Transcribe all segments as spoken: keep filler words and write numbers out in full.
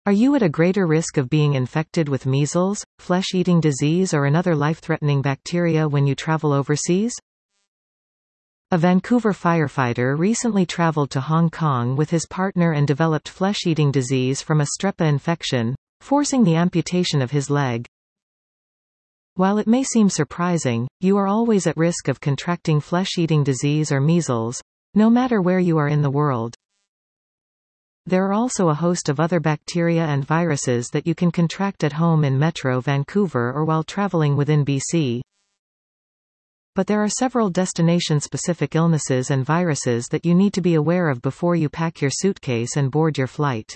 Are you at a greater risk of being infected with measles, flesh-eating disease or another life-threatening bacteria when you travel overseas? A Vancouver firefighter recently traveled to Hong Kong with his partner and developed flesh-eating disease from a Streptococcus infection, forcing the amputation of his leg. While it may seem surprising, you are always at risk of contracting flesh-eating disease or measles, no matter where you are in the world. There are also a host of other bacteria and viruses that you can contract at home in Metro Vancouver or while traveling within B C. But there are several destination-specific illnesses and viruses that you need to be aware of before you pack your suitcase and board your flight.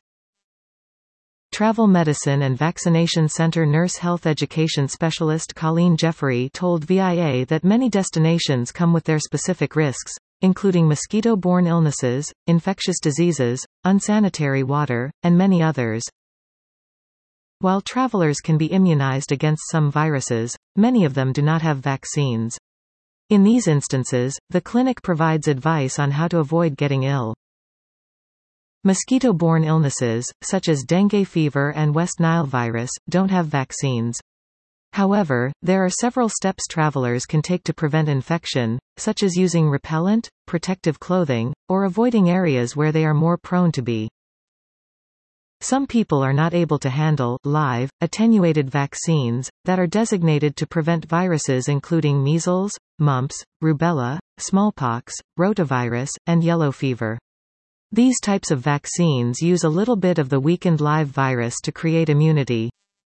Travel Medicine and Vaccination Center Nurse Health Education Specialist Colleen Jeffery told V I A that many destinations come with their specific risks, including mosquito-borne illnesses, infectious diseases, unsanitary water, and many others. While travelers can be immunized against some viruses, many of them do not have vaccines. In these instances, the clinic provides advice on how to avoid getting ill. Mosquito-borne illnesses, such as dengue fever and West Nile virus, don't have vaccines. However, there are several steps travelers can take to prevent infection, such as using repellent, protective clothing, or avoiding areas where they are more prone to be. Some people are not able to handle live, attenuated vaccines that are designated to prevent viruses including measles, mumps, rubella, smallpox, rotavirus, and yellow fever. These types of vaccines use a little bit of the weakened live virus to create immunity.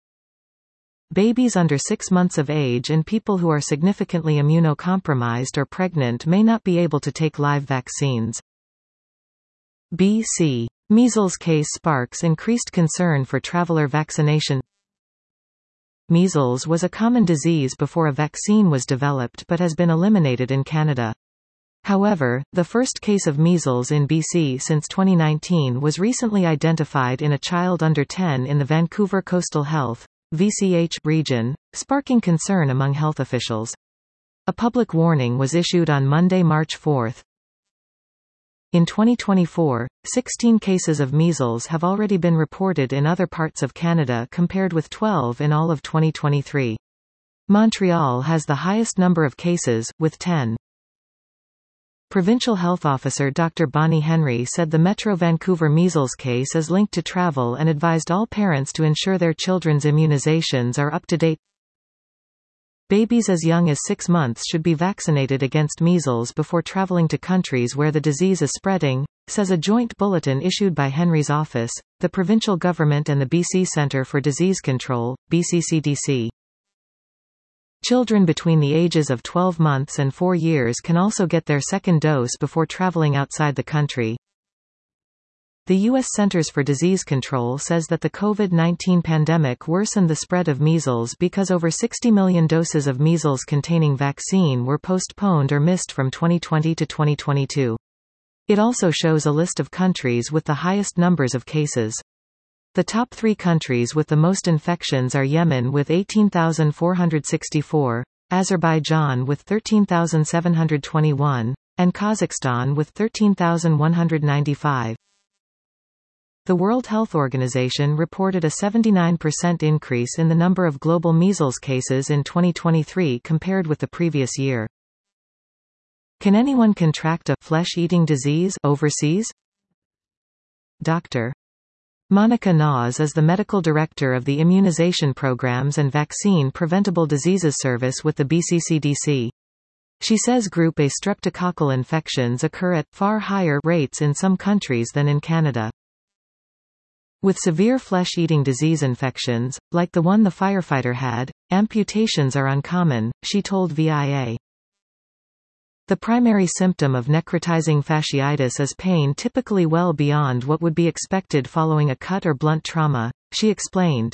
Babies under six months of age and people who are significantly immunocompromised or pregnant may not be able to take live vaccines. B C. Measles case sparks increased concern for traveler vaccination. Measles was a common disease before a vaccine was developed but has been eliminated in Canada. However, the first case of measles in B C since twenty nineteen was recently identified in a child under ten in the Vancouver Coastal Health V C H region, sparking concern among health officials. A public warning was issued on Monday, March fourth. In twenty twenty-four, sixteen cases of measles have already been reported in other parts of Canada compared with twelve in all of twenty twenty-three. Montreal has the highest number of cases, with ten. Provincial Health Officer Doctor Bonnie Henry said the Metro Vancouver measles case is linked to travel and advised all parents to ensure their children's immunizations are up to date. Babies as young as six months should be vaccinated against measles before traveling to countries where the disease is spreading, says a joint bulletin issued by Henry's office, the provincial government and the B C Centre for Disease Control, B C C D C. Children between the ages of twelve months and four years can also get their second dose before traveling outside the country. The U S Centers for Disease Control says that the COVID nineteen pandemic worsened the spread of measles because over sixty million doses of measles-containing vaccine were postponed or missed from twenty twenty to twenty twenty-two. It also shows a list of countries with the highest numbers of cases. The top three countries with the most infections are Yemen with eighteen thousand four hundred sixty-four, Azerbaijan with thirteen thousand seven hundred twenty-one, and Kazakhstan with thirteen thousand one hundred ninety-five. The World Health Organization reported a seventy-nine percent increase in the number of global measles cases in twenty twenty-three compared with the previous year. Can anyone contract a flesh-eating disease overseas? Doctor Monica Naws is the medical director of the Immunization Programs and Vaccine Preventable Diseases Service with the B C C D C. She says Group A streptococcal infections occur at far higher rates in some countries than in Canada. With severe flesh-eating disease infections, like the one the firefighter had, amputations are uncommon, she told V I A. The primary symptom of necrotizing fasciitis is pain typically well beyond what would be expected following a cut or blunt trauma, she explained.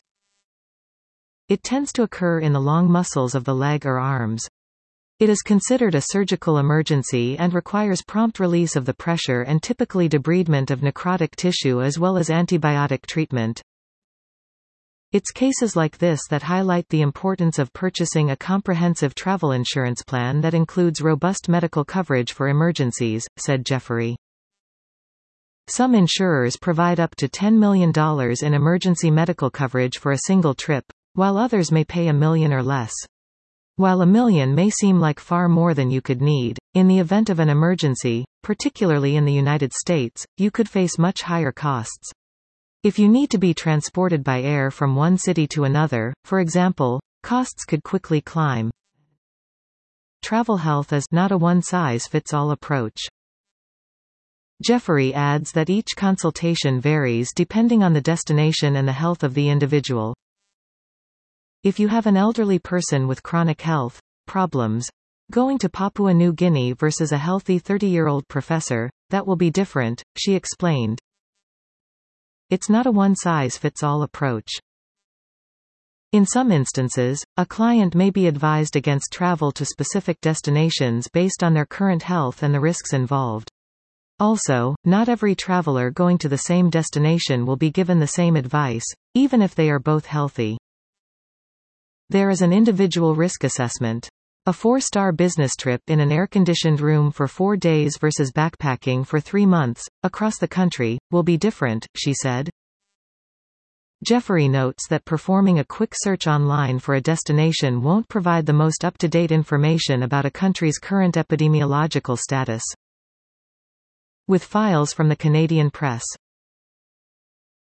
It tends to occur in the long muscles of the leg or arms. It is considered a surgical emergency and requires prompt release of the pressure and typically debridement of necrotic tissue as well as antibiotic treatment. It's cases like this that highlight the importance of purchasing a comprehensive travel insurance plan that includes robust medical coverage for emergencies, said Jeffery. Some insurers provide up to ten million dollars in emergency medical coverage for a single trip, while others may pay a million or less. While a million may seem like far more than you could need, in the event of an emergency, particularly in the United States, you could face much higher costs. If you need to be transported by air from one city to another, for example, costs could quickly climb. Travel health is not a one-size-fits-all approach. Jeffery adds that each consultation varies depending on the destination and the health of the individual. If you have an elderly person with chronic health problems, going to Papua New Guinea versus a healthy thirty-year-old professor, that will be different, she explained. It's not a one-size-fits-all approach. In some instances, a client may be advised against travel to specific destinations based on their current health and the risks involved. Also, not every traveler going to the same destination will be given the same advice, even if they are both healthy. There is an individual risk assessment. A four-star business trip in an air-conditioned room for four days versus backpacking for three months, across the country, will be different, she said. Jeffery notes that performing a quick search online for a destination won't provide the most up-to-date information about a country's current epidemiological status. With files from the Canadian press.